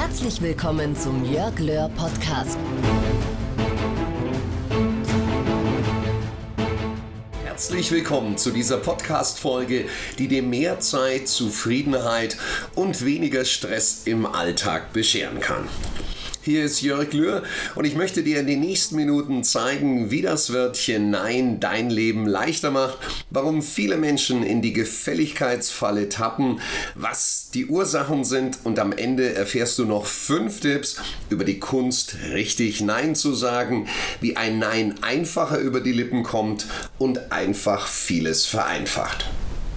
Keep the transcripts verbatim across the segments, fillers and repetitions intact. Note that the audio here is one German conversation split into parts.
Herzlich willkommen zum Jörg Löhr Podcast. Herzlich willkommen zu dieser Podcast-Folge, die dir mehr Zeit, Zufriedenheit und weniger Stress im Alltag bescheren kann. Hier ist Jörg Löhr und ich möchte dir in den nächsten Minuten zeigen, wie das Wörtchen Nein dein Leben leichter macht, warum viele Menschen in die Gefälligkeitsfalle tappen, was die Ursachen sind, und am Ende erfährst du noch fünf Tipps über die Kunst, richtig Nein zu sagen, wie ein Nein einfacher über die Lippen kommt und einfach vieles vereinfacht.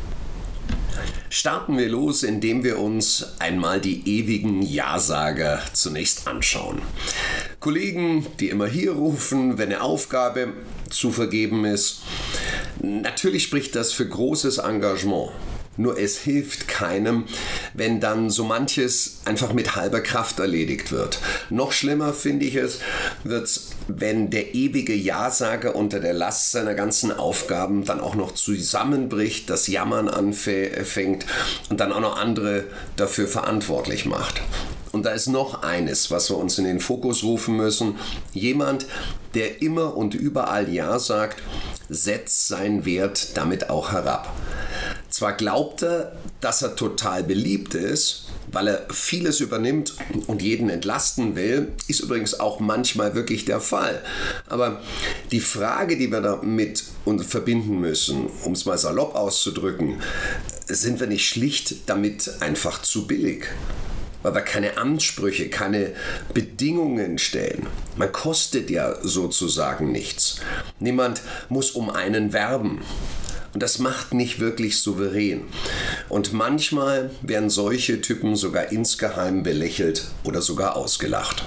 Starten wir los, indem wir uns einmal die ewigen Ja-Sager zunächst anschauen. Kollegen, die immer hier rufen, wenn eine Aufgabe zu vergeben ist. Natürlich spricht das für großes Engagement. Nur es hilft keinem, wenn dann so manches einfach mit halber Kraft erledigt wird. Noch schlimmer finde ich es, wird's, wenn der ewige Ja-Sager unter der Last seiner ganzen Aufgaben dann auch noch zusammenbricht, das Jammern anfängt und dann auch noch andere dafür verantwortlich macht. Und da ist noch eines, was wir uns in den Fokus rufen müssen. Jemand, der immer und überall Ja sagt, setzt seinen Wert damit auch herab. Zwar glaubt er, dass er total beliebt ist, weil er vieles übernimmt und jeden entlasten will, ist übrigens auch manchmal wirklich der Fall. Aber die Frage, die wir damit verbinden müssen, um es mal salopp auszudrücken, sind wir nicht schlicht damit einfach zu billig? Weil wir keine Ansprüche, keine Bedingungen stellen. Man kostet ja sozusagen nichts. Niemand muss um einen werben. Und das macht nicht wirklich souverän. Und manchmal werden solche Typen sogar insgeheim belächelt oder sogar ausgelacht.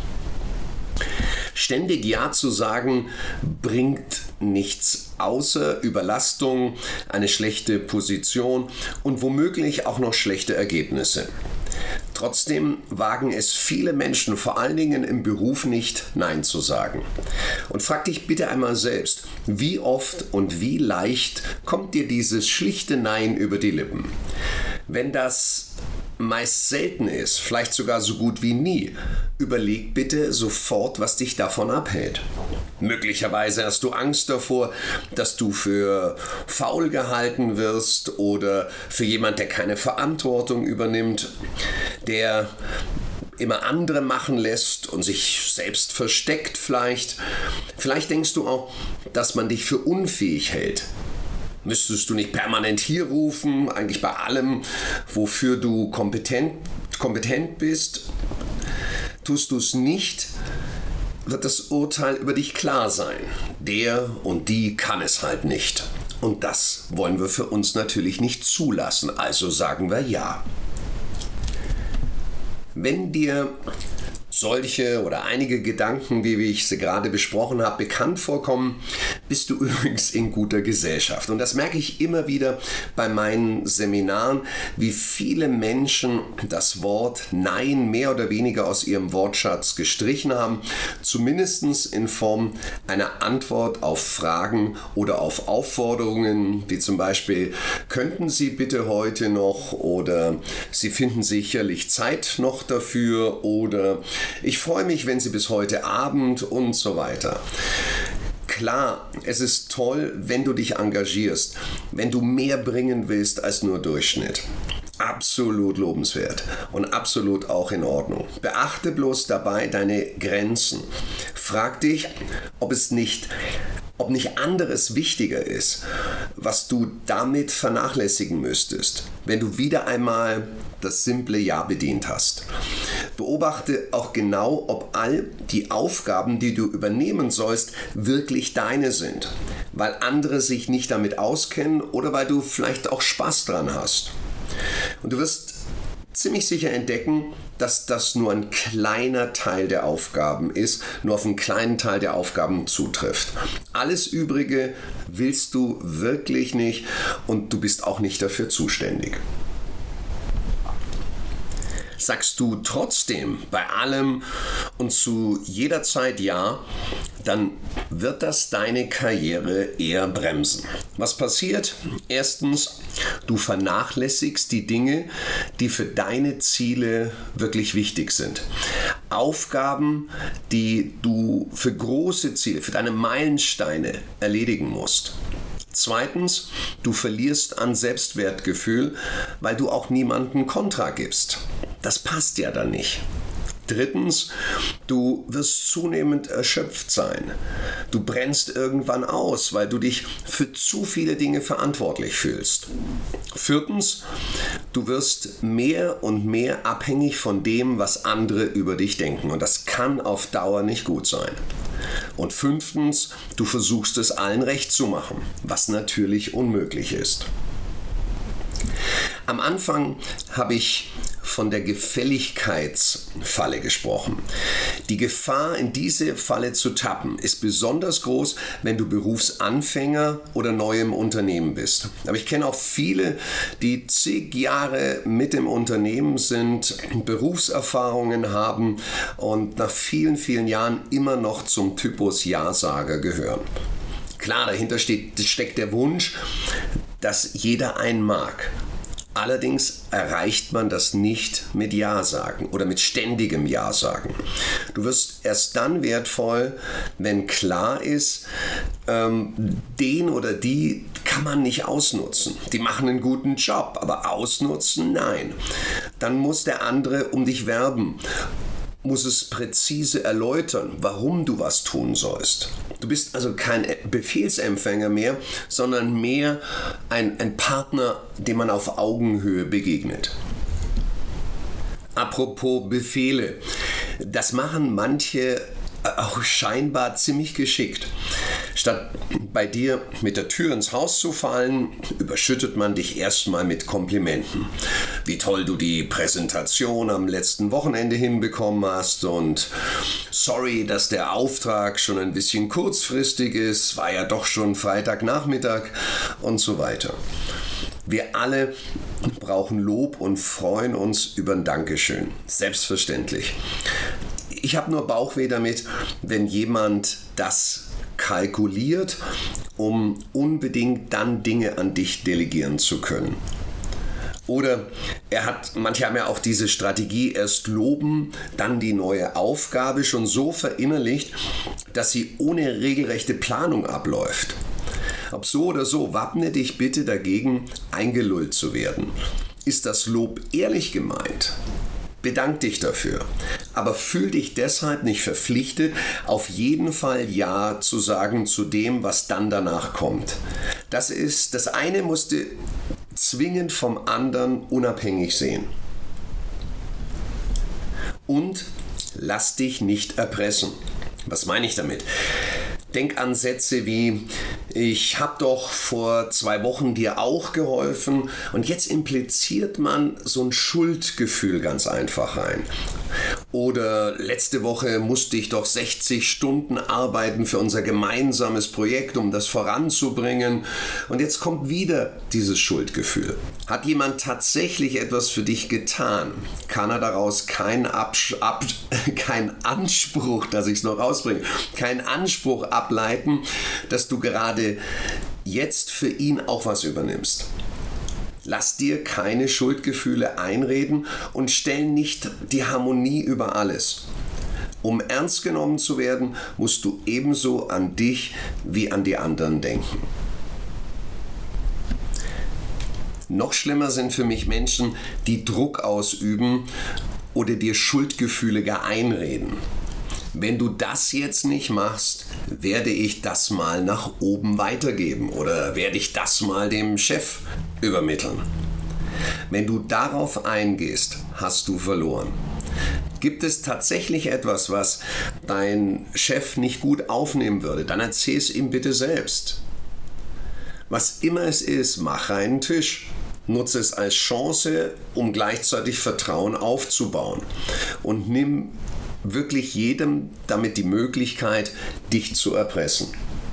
Ständig Ja zu sagen bringt nichts außer Überlastung, eine schlechte Position und womöglich auch noch schlechte Ergebnisse. Trotzdem wagen es viele Menschen, vor allen Dingen im Beruf, nicht, Nein zu sagen. Und frag dich bitte einmal selbst, wie oft und wie leicht kommt dir dieses schlichte Nein über die Lippen? Wenn das meist selten ist, vielleicht sogar so gut wie nie, überleg bitte sofort, was dich davon abhält. Möglicherweise hast du Angst davor, dass du für faul gehalten wirst oder für jemand, der keine Verantwortung übernimmt, der immer andere machen lässt und sich selbst versteckt vielleicht. Vielleicht denkst du auch, dass man dich für unfähig hält. Müsstest du nicht permanent hier rufen, eigentlich bei allem, wofür du kompetent, kompetent bist? Tust du es nicht, wird das Urteil über dich klar sein. Der und die kann es halt nicht. Und das wollen wir für uns natürlich nicht zulassen, also sagen wir Ja. Wenn dir solche oder einige Gedanken, wie ich sie gerade besprochen habe, bekannt vorkommen, bist du übrigens in guter Gesellschaft. Und das merke ich immer wieder bei meinen Seminaren, wie viele Menschen das Wort Nein mehr oder weniger aus ihrem Wortschatz gestrichen haben, zumindest in Form einer Antwort auf Fragen oder auf Aufforderungen, wie zum Beispiel, könnten Sie bitte heute noch, oder Sie finden sicherlich Zeit noch dafür, oder ich freue mich, wenn Sie bis heute Abend und so weiter. Klar, es ist toll, wenn du dich engagierst, wenn du mehr bringen willst als nur Durchschnitt. Absolut lobenswert und absolut auch in Ordnung. Beachte bloß dabei deine Grenzen. Frag dich, ob es nicht ob nicht anderes wichtiger ist, was du damit vernachlässigen müsstest, wenn du wieder einmal das simple Ja bedient hast. Beobachte auch genau, ob all die Aufgaben, die du übernehmen sollst, wirklich deine sind, weil andere sich nicht damit auskennen oder weil du vielleicht auch Spaß dran hast. Und du wirst ziemlich sicher entdecken, dass das nur ein kleiner Teil der Aufgaben ist, nur auf einen kleinen Teil der Aufgaben zutrifft. Alles Übrige willst du wirklich nicht und du bist auch nicht dafür zuständig. Sagst du trotzdem bei allem und zu jeder Zeit Ja, dann wird das deine Karriere eher bremsen. Was passiert? Erstens, du vernachlässigst die Dinge, die für deine Ziele wirklich wichtig sind. Aufgaben, die du für große Ziele, für deine Meilensteine erledigen musst. Zweitens, du verlierst an Selbstwertgefühl, weil du auch niemandem Kontra gibst. Das passt ja dann nicht. Drittens, du wirst zunehmend erschöpft sein. Du brennst irgendwann aus, weil du dich für zu viele Dinge verantwortlich fühlst. Viertens, du wirst mehr und mehr abhängig von dem, was andere über dich denken. Und das kann auf Dauer nicht gut sein. Und fünftens, du versuchst es allen recht zu machen, was natürlich unmöglich ist. Am Anfang habe ich von der Gefälligkeitsfalle gesprochen. Die Gefahr, in diese Falle zu tappen, ist besonders groß, wenn du Berufsanfänger oder neu im Unternehmen bist. Aber ich kenne auch viele, die zig Jahre mit im Unternehmen sind, Berufserfahrungen haben und nach vielen, vielen Jahren immer noch zum Typus Ja-Sager gehören. Klar, dahinter steht, steckt der Wunsch, dass jeder einen mag. Allerdings erreicht man das nicht mit Ja-Sagen oder mit ständigem Ja-Sagen. Du wirst erst dann wertvoll, wenn klar ist, ähm, den oder die kann man nicht ausnutzen. Die machen einen guten Job, aber ausnutzen, nein. Dann muss der andere um dich werben, muss es präzise erläutern, warum du was tun sollst. Du bist also kein Befehlsempfänger mehr, sondern mehr ein, ein Partner, dem man auf Augenhöhe begegnet. Apropos Befehle. Das machen manche auch scheinbar ziemlich geschickt. Statt bei dir mit der Tür ins Haus zu fallen, überschüttet man dich erstmal mit Komplimenten. Wie toll du die Präsentation am letzten Wochenende hinbekommen hast und sorry, dass der Auftrag schon ein bisschen kurzfristig ist, war ja doch schon Freitagnachmittag und so weiter. Wir alle brauchen Lob und freuen uns über ein Dankeschön. Selbstverständlich. Ich habe nur Bauchweh damit, wenn jemand das kalkuliert, um unbedingt dann Dinge an dich delegieren zu können. Oder er hat, manche haben ja auch diese Strategie, erst loben, dann die neue Aufgabe schon so verinnerlicht, dass sie ohne regelrechte Planung abläuft. Ob so oder so, wappne dich bitte dagegen, eingelullt zu werden. Ist das Lob ehrlich gemeint? Bedank dich dafür, aber fühl dich deshalb nicht verpflichtet, auf jeden Fall Ja zu sagen zu dem, was dann danach kommt. Das ist, das eine musst du zwingend vom anderen unabhängig sehen. Und lass dich nicht erpressen. Was meine ich damit? Denk an Sätze wie, ich habe doch vor zwei Wochen dir auch geholfen, und jetzt impliziert man so ein Schuldgefühl ganz einfach rein. Oder letzte Woche musste ich doch sechzig Stunden arbeiten für unser gemeinsames Projekt, um das voranzubringen, und jetzt kommt wieder dieses Schuldgefühl. Hat jemand tatsächlich etwas für dich getan, kann er daraus keinen Absch- Ab- kein Anspruch, dass ich es noch rausbringe, keinen Anspruch ableiten, dass du gerade jetzt für ihn auch was übernimmst. Lass dir keine Schuldgefühle einreden und stell nicht die Harmonie über alles. Um ernst genommen zu werden, musst du ebenso an dich wie an die anderen denken. Noch schlimmer sind für mich Menschen, die Druck ausüben oder dir Schuldgefühle gar einreden. Wenn du das jetzt nicht machst, werde ich das mal nach oben weitergeben oder werde ich das mal dem Chef übermitteln. Wenn du darauf eingehst, hast du verloren. Gibt es tatsächlich etwas, was dein Chef nicht gut aufnehmen würde, dann erzähl es ihm bitte selbst. Was immer es ist, mach einen Tisch. Nutze es als Chance, um gleichzeitig Vertrauen aufzubauen. Und nimm wirklich jedem damit die Möglichkeit, dich zu erpressen.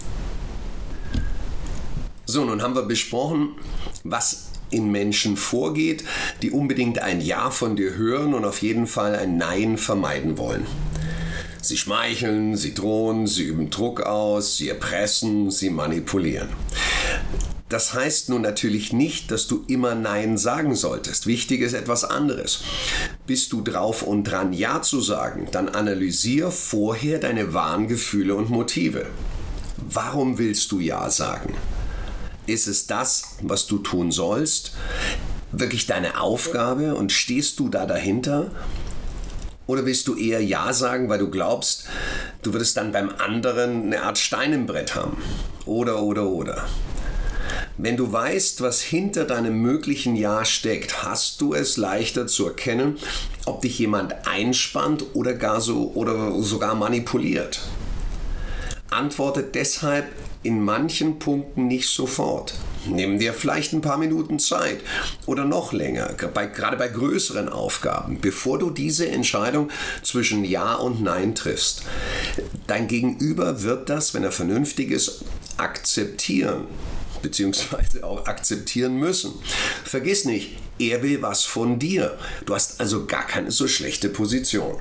So, nun haben wir besprochen, was in Menschen vorgeht, die unbedingt ein Ja von dir hören und auf jeden Fall ein Nein vermeiden wollen. Sie schmeicheln, sie drohen, sie üben Druck aus, sie erpressen, sie manipulieren. Das heißt nun natürlich nicht, dass du immer Nein sagen solltest. Wichtig ist etwas anderes. Bist du drauf und dran, Ja zu sagen, dann analysier vorher deine wahren Gefühle und Motive. Warum willst du Ja sagen? Ist es das, was du tun sollst? Wirklich deine Aufgabe und stehst du da dahinter? Oder willst du eher Ja sagen, weil du glaubst, du würdest dann beim anderen eine Art Stein im Brett haben? Oder, oder, oder. Wenn du weißt, was hinter deinem möglichen Ja steckt, hast du es leichter zu erkennen, ob dich jemand einspannt oder gar so oder sogar manipuliert. Antworte deshalb in manchen Punkten nicht sofort. Nimm dir vielleicht ein paar Minuten Zeit oder noch länger, bei, gerade bei größeren Aufgaben, bevor du diese Entscheidung zwischen Ja und Nein triffst. Dein Gegenüber wird das, wenn er vernünftig ist, akzeptieren. Beziehungsweise auch akzeptieren müssen. Vergiss nicht, er will was von dir. Du hast also gar keine so schlechte Position.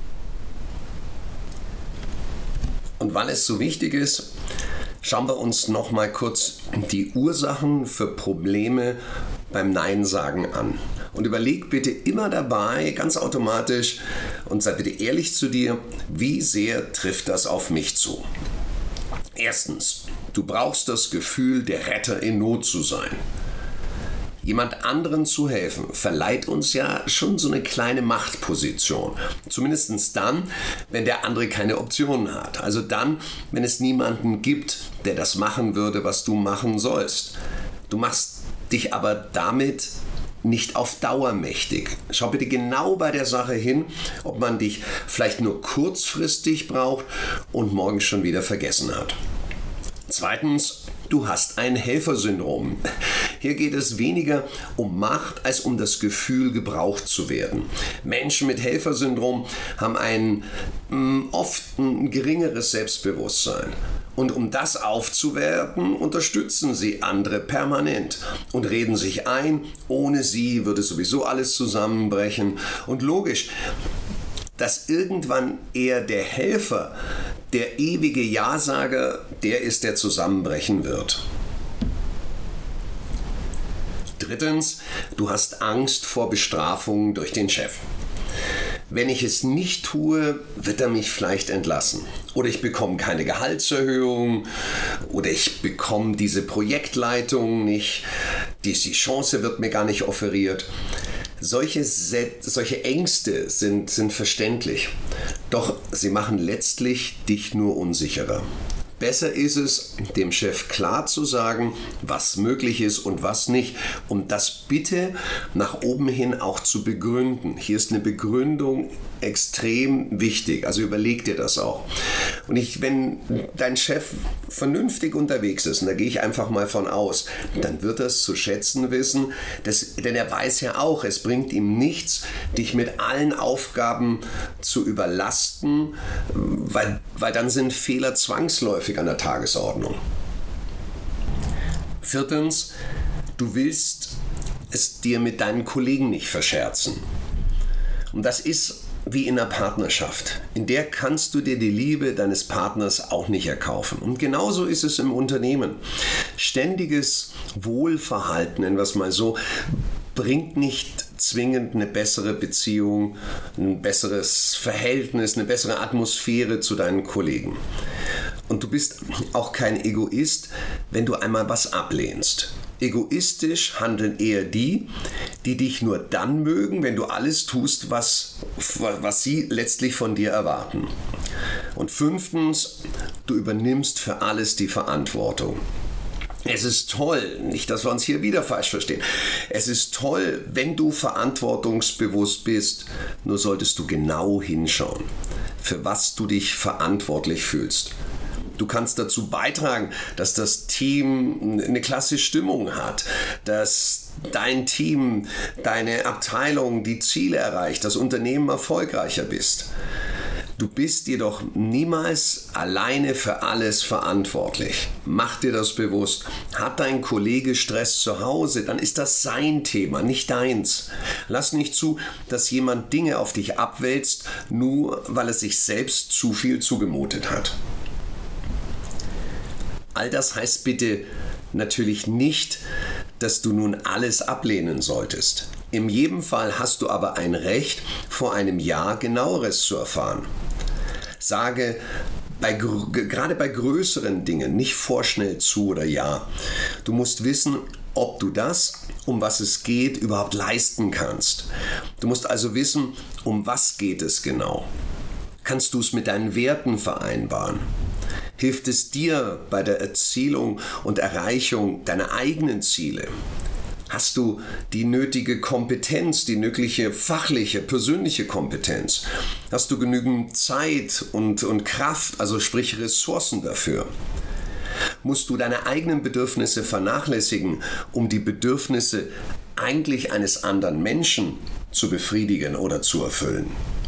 Und weil es so wichtig ist, schauen wir uns noch mal kurz die Ursachen für Probleme beim Nein sagen an. Und überleg bitte immer dabei, ganz automatisch, und sei bitte ehrlich zu dir, wie sehr trifft das auf mich zu? Erstens, du brauchst das Gefühl, der Retter in Not zu sein. Jemand anderen zu helfen, verleiht uns ja schon so eine kleine Machtposition. Zumindest dann, wenn der andere keine Optionen hat. Also dann, wenn es niemanden gibt, der das machen würde, was du machen sollst. Du machst dich aber damit nicht auf Dauer mächtig. Schau bitte genau bei der Sache hin, ob man dich vielleicht nur kurzfristig braucht und morgen schon wieder vergessen hat. Zweitens, du hast ein Helfersyndrom. Hier geht es weniger um Macht als um das Gefühl, gebraucht zu werden. Menschen mit Helfersyndrom haben ein mh, oft ein geringeres Selbstbewusstsein. Und um das aufzuwerten, unterstützen sie andere permanent und reden sich ein, ohne sie würde sowieso alles zusammenbrechen. Und logisch, dass irgendwann eher der Helfer, der ewige Ja-Sager, der ist, der zusammenbrechen wird. Drittens, du hast Angst vor Bestrafung durch den Chef. Wenn ich es nicht tue, wird er mich vielleicht entlassen. Oder ich bekomme keine Gehaltserhöhung. Oder ich bekomme diese Projektleitung nicht. Die Chance wird mir gar nicht offeriert. Solche, solche Ängste sind, sind verständlich. Doch sie machen letztlich dich nur unsicherer. Besser ist es, dem Chef klar zu sagen, was möglich ist und was nicht. Und das bitte nach oben hin auch zu begründen. Hier ist eine Begründung extrem wichtig. Also überleg dir das auch. Und ich, wenn dein Chef vernünftig unterwegs ist, und da gehe ich einfach mal von aus, dann wird er es zu schätzen wissen, dass, denn er weiß ja auch, es bringt ihm nichts, dich mit allen Aufgaben zu überlasten, weil, weil dann sind Fehler zwangsläufig an der Tagesordnung. Viertens, du willst es dir mit deinen Kollegen nicht verscherzen. Und das ist wie in einer Partnerschaft. In der kannst du dir die Liebe deines Partners auch nicht erkaufen. Und genauso ist es im Unternehmen. Ständiges Wohlverhalten, nennen wir es mal so, bringt nicht zwingend eine bessere Beziehung, ein besseres Verhältnis, eine bessere Atmosphäre zu deinen Kollegen. Und du bist auch kein Egoist, wenn du einmal was ablehnst. Egoistisch handeln eher die, die dich nur dann mögen, wenn du alles tust, was, was sie letztlich von dir erwarten. Und fünftens, du übernimmst für alles die Verantwortung. Es ist toll, nicht, dass wir uns hier wieder falsch verstehen. Es ist toll, wenn du verantwortungsbewusst bist, nur solltest du genau hinschauen, für was du dich verantwortlich fühlst. Du kannst dazu beitragen, dass das Team eine klasse Stimmung hat, dass dein Team, deine Abteilung die Ziele erreicht, das Unternehmen erfolgreicher bist. Du bist jedoch niemals alleine für alles verantwortlich. Mach dir das bewusst. Hat dein Kollege Stress zu Hause, dann ist das sein Thema, nicht deins. Lass nicht zu, dass jemand Dinge auf dich abwälzt, nur weil er sich selbst zu viel zugemutet hat. All das heißt bitte natürlich nicht, dass du nun alles ablehnen solltest. In jedem Fall hast du aber ein Recht, vor einem Ja Genaueres zu erfahren. Sage bei, gerade bei größeren Dingen nicht vorschnell zu oder ja. Du musst wissen, ob du das, um was es geht, überhaupt leisten kannst. Du musst also wissen, um was geht es genau. Kannst du es mit deinen Werten vereinbaren? Hilft es dir bei der Erzielung und Erreichung deiner eigenen Ziele? Hast du die nötige Kompetenz, die nötige fachliche, persönliche Kompetenz? Hast du genügend Zeit und, und Kraft, also sprich Ressourcen dafür? Musst du deine eigenen Bedürfnisse vernachlässigen, um die Bedürfnisse eigentlich eines anderen Menschen zu befriedigen oder zu erfüllen?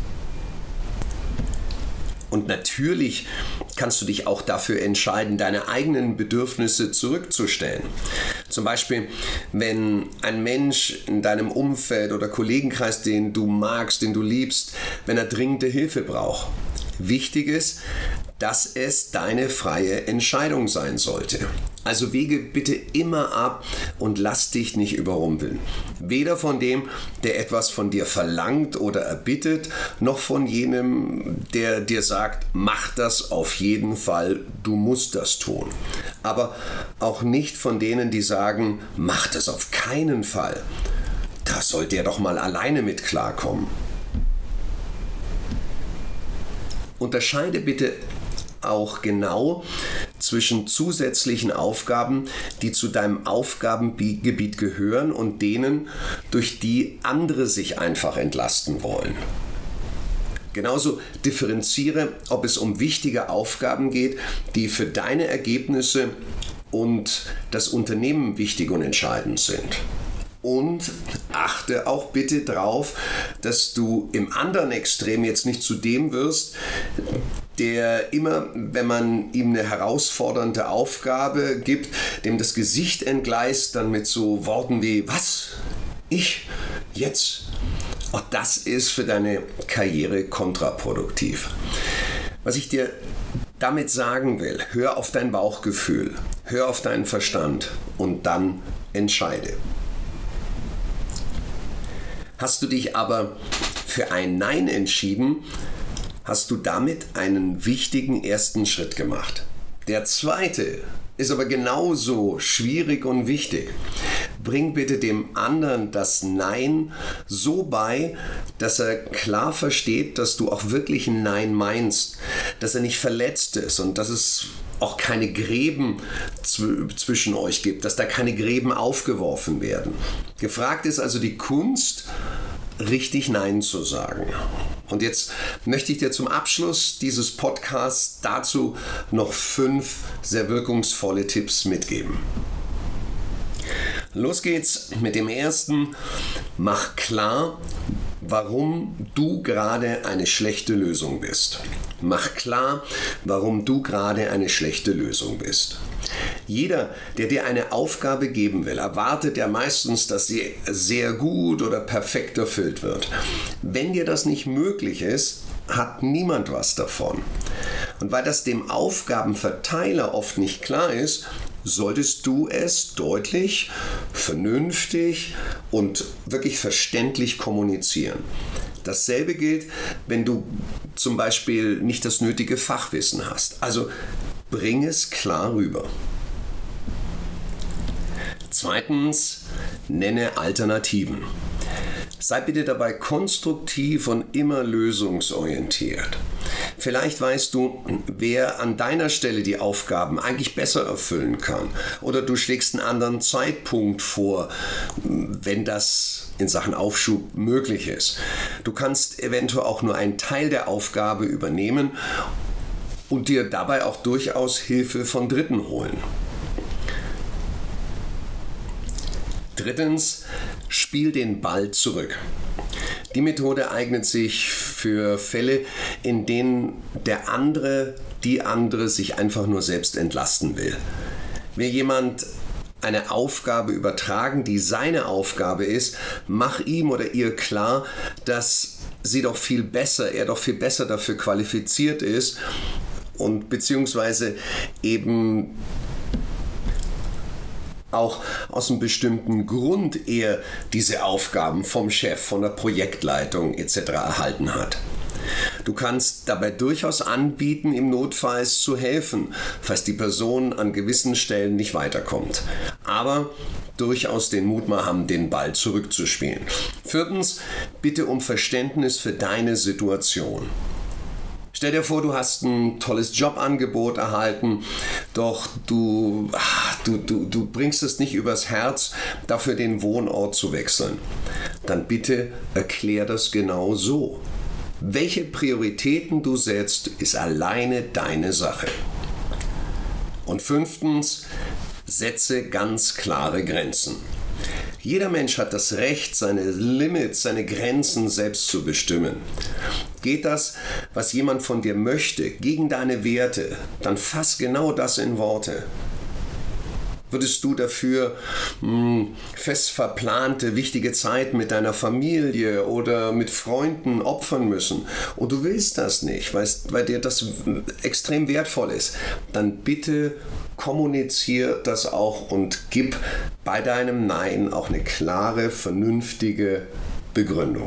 Und natürlich kannst du dich auch dafür entscheiden, deine eigenen Bedürfnisse zurückzustellen. Zum Beispiel, wenn ein Mensch in deinem Umfeld oder Kollegenkreis, den du magst, den du liebst, wenn er dringende Hilfe braucht. Wichtig ist, dass es deine freie Entscheidung sein sollte. Also wege bitte immer ab und lass dich nicht überrumpeln. Weder von dem, der etwas von dir verlangt oder erbittet, noch von jenem, der dir sagt, mach das auf jeden Fall, du musst das tun. Aber auch nicht von denen, die sagen, mach das auf keinen Fall. Da soll der doch mal alleine mit klarkommen. Unterscheide bitte auch genau zwischen zusätzlichen Aufgaben, die zu deinem Aufgabengebiet gehören und denen, durch die andere sich einfach entlasten wollen. Genauso differenziere, ob es um wichtige Aufgaben geht, die für deine Ergebnisse und das Unternehmen wichtig und entscheidend sind. Und achte auch bitte darauf, dass du im anderen Extrem jetzt nicht zu dem wirst, der immer, wenn man ihm eine herausfordernde Aufgabe gibt, dem das Gesicht entgleist, dann mit so Worten wie, was? Ich? Jetzt? Auch das ist für deine Karriere kontraproduktiv. Was ich dir damit sagen will, hör auf dein Bauchgefühl, hör auf deinen Verstand und dann entscheide. Hast du dich aber für ein Nein entschieden, hast du damit einen wichtigen ersten Schritt gemacht. Der zweite ist aber genauso schwierig und wichtig. Bring bitte dem anderen das Nein so bei, dass er klar versteht, dass du auch wirklich ein Nein meinst, dass er nicht verletzt ist und dass es auch keine Gräben zwischen euch gibt, dass da keine Gräben aufgeworfen werden. Gefragt ist also die Kunst, richtig Nein zu sagen. Und jetzt möchte ich dir zum Abschluss dieses Podcasts dazu noch fünf sehr wirkungsvolle Tipps mitgeben. Los geht's mit dem ersten. Mach klar, warum du gerade eine schlechte Lösung bist. Mach klar, warum du gerade eine schlechte Lösung bist. Jeder, der dir eine Aufgabe geben will, erwartet ja meistens, dass sie sehr gut oder perfekt erfüllt wird. Wenn dir das nicht möglich ist, hat niemand was davon. Und weil das dem Aufgabenverteiler oft nicht klar ist, solltest du es deutlich, vernünftig und wirklich verständlich kommunizieren. Dasselbe gilt, wenn du zum Beispiel nicht das nötige Fachwissen hast. Also bring es klar rüber. Zweitens, nenne Alternativen. Sei bitte dabei konstruktiv und immer lösungsorientiert. Vielleicht weißt du, wer an deiner Stelle die Aufgaben eigentlich besser erfüllen kann. Oder du schlägst einen anderen Zeitpunkt vor, wenn das in Sachen Aufschub möglich ist. Du kannst eventuell auch nur einen Teil der Aufgabe übernehmen und dir dabei auch durchaus Hilfe von Dritten holen. Drittens, spiel den Ball zurück. Die Methode eignet sich für Fälle, in denen der andere, die andere sich einfach nur selbst entlasten will. Will jemand eine Aufgabe übertragen, die seine Aufgabe ist, mach ihm oder ihr klar, dass sie doch viel besser, er doch viel besser dafür qualifiziert ist und beziehungsweise eben auch aus einem bestimmten Grund er diese Aufgaben vom Chef, von der Projektleitung et cetera erhalten hat. Du kannst dabei durchaus anbieten, im Notfall zu helfen, falls die Person an gewissen Stellen nicht weiterkommt. Aber durchaus den Mut mal haben, den Ball zurückzuspielen. Viertens, bitte um Verständnis für deine Situation. Stell dir vor, du hast ein tolles Jobangebot erhalten, doch du, du, du, du bringst es nicht übers Herz, dafür den Wohnort zu wechseln. Dann bitte erklär das genau so. Welche Prioritäten du setzt, ist alleine deine Sache. Und fünftens, setze ganz klare Grenzen. Jeder Mensch hat das Recht, seine Limits, seine Grenzen selbst zu bestimmen. Geht das, was jemand von dir möchte, gegen deine Werte, dann fass genau das in Worte. Würdest du dafür mh, fest verplante, wichtige Zeit mit deiner Familie oder mit Freunden opfern müssen und du willst das nicht, weil, weil dir das extrem wertvoll ist, dann bitte kommunizier das auch und gib bei deinem Nein auch eine klare, vernünftige Begründung.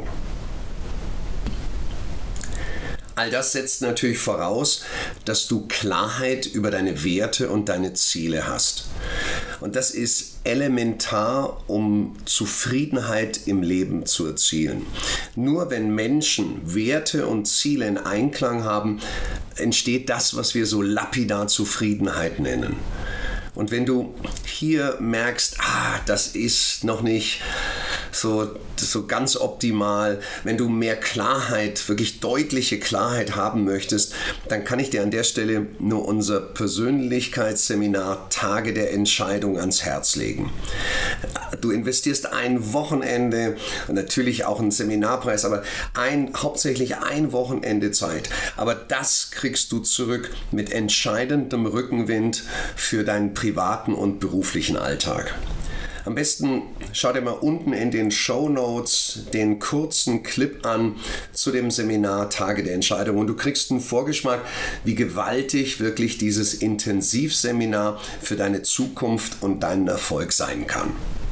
All das setzt natürlich voraus, dass du Klarheit über deine Werte und deine Ziele hast. Und das ist elementar, um Zufriedenheit im Leben zu erzielen. Nur wenn Menschen Werte und Ziele in Einklang haben, entsteht das, was wir so lapidar Zufriedenheit nennen. Und wenn du hier merkst, ah, das ist noch nicht so, so ganz optimal, wenn du mehr Klarheit, wirklich deutliche Klarheit haben möchtest, dann kann ich dir an der Stelle nur unser Persönlichkeitsseminar Tage der Entscheidung ans Herz legen. Du investierst ein Wochenende und natürlich auch einen Seminarpreis, aber ein, hauptsächlich ein Wochenende Zeit. Aber das kriegst du zurück mit entscheidendem Rückenwind für deinen privaten und beruflichen Alltag. Am besten schau dir mal unten in den Shownotes den kurzen Clip an zu dem Seminar Tage der Entscheidung und du kriegst einen Vorgeschmack, wie gewaltig wirklich dieses Intensivseminar für deine Zukunft und deinen Erfolg sein kann.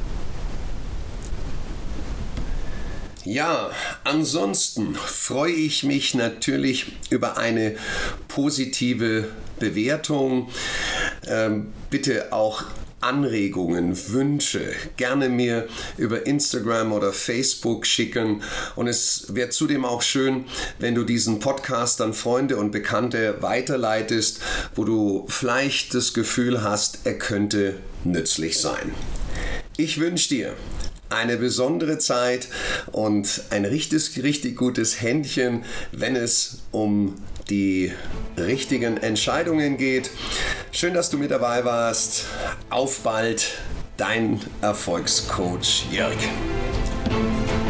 Ja, ansonsten freue ich mich natürlich über eine positive Bewertung. Ähm, bitte auch Anregungen, Wünsche gerne mir über Instagram oder Facebook schicken und es wäre zudem auch schön, wenn du diesen Podcast an Freunde und Bekannte weiterleitest, wo du vielleicht das Gefühl hast, er könnte nützlich sein. Ich wünsche dir eine besondere Zeit und ein richtig, richtig gutes Händchen, wenn es um die richtigen Entscheidungen geht. Schön, dass du mit dabei warst. Auf bald, dein Erfolgscoach Jörg.